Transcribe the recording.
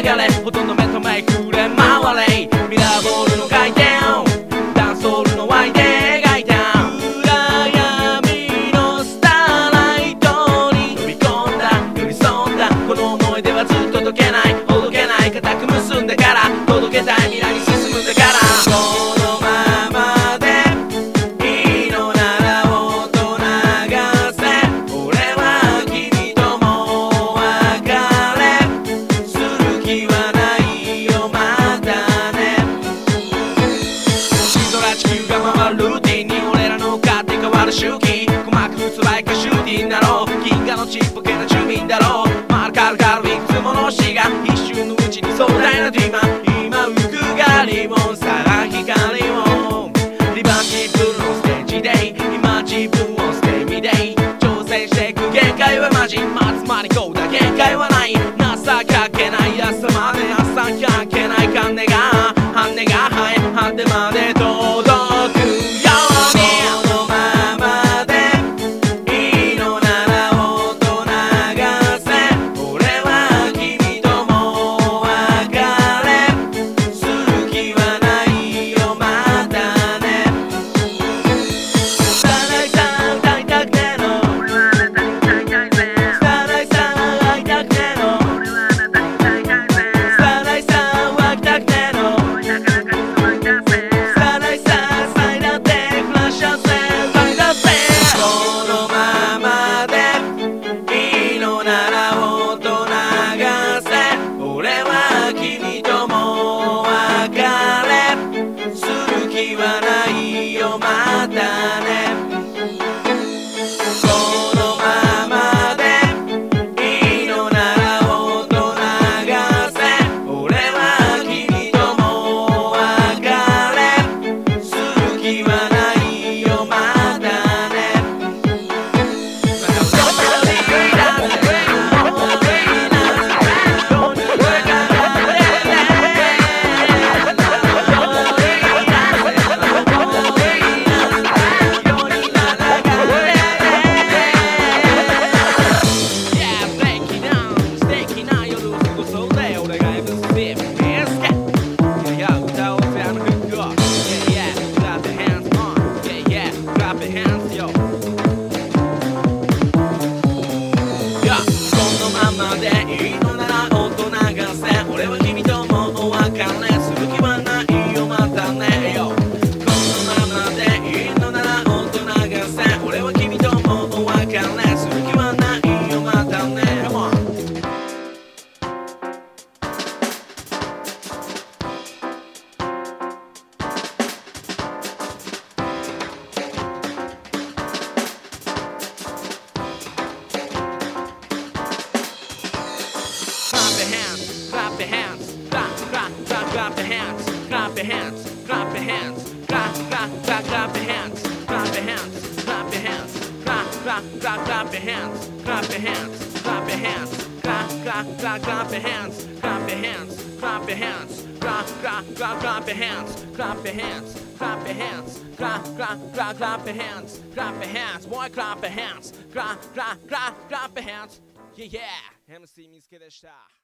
れほとんど目とマイクで回れミラーボールの回転ダンスホールのワイで描いた暗闇のスターライトに飛び込んだ寄り添んだこの思い出はずっと解けないほどけない固く結んでから届けたい未来に進むんだからこのままでいいのなら音流せ俺は君ともお別れする気はないよまたね星空地球が回るルーティンに俺らの勝手変わる周期鼓膜打つライカシューティンだろう銀河のちっぽけな住民だろうマルカルカルいくつもの死が一瞬のうちに壮大なディマ今浮くがりもさら光もリバーシブルのステージで今自分を捨て身で挑戦していく限界はマジまつまりこうだ限界はない情けない朝まで情けない金が羽が生え果てまで届くようにこのままでいいのなら音流せ俺は君ともお別れする気はないよまたねサライさん歌いたくてのサライさん会いたくてのサライさん湧きたくてのサライさんサイダーでフラッシュせサイダーせこのままでいいのなら音流せ俺は君ともお別れする気はないよまたねこのままでいいのなら音流せ俺は君ともお別れする気はないよまたねClap your hands, clap your hands, clap your hands, clap your hands, clap your hands, clap your hands, clap your hands, clap your hands, clap your hands, clap your hands, clap your hands, clap your hands, clap your hands, clap your hands, clap your hands, clap your hands, clap your hands, clap your hands, boy clap your hands, clap your hands, yeah yeah, MC 見つけでした。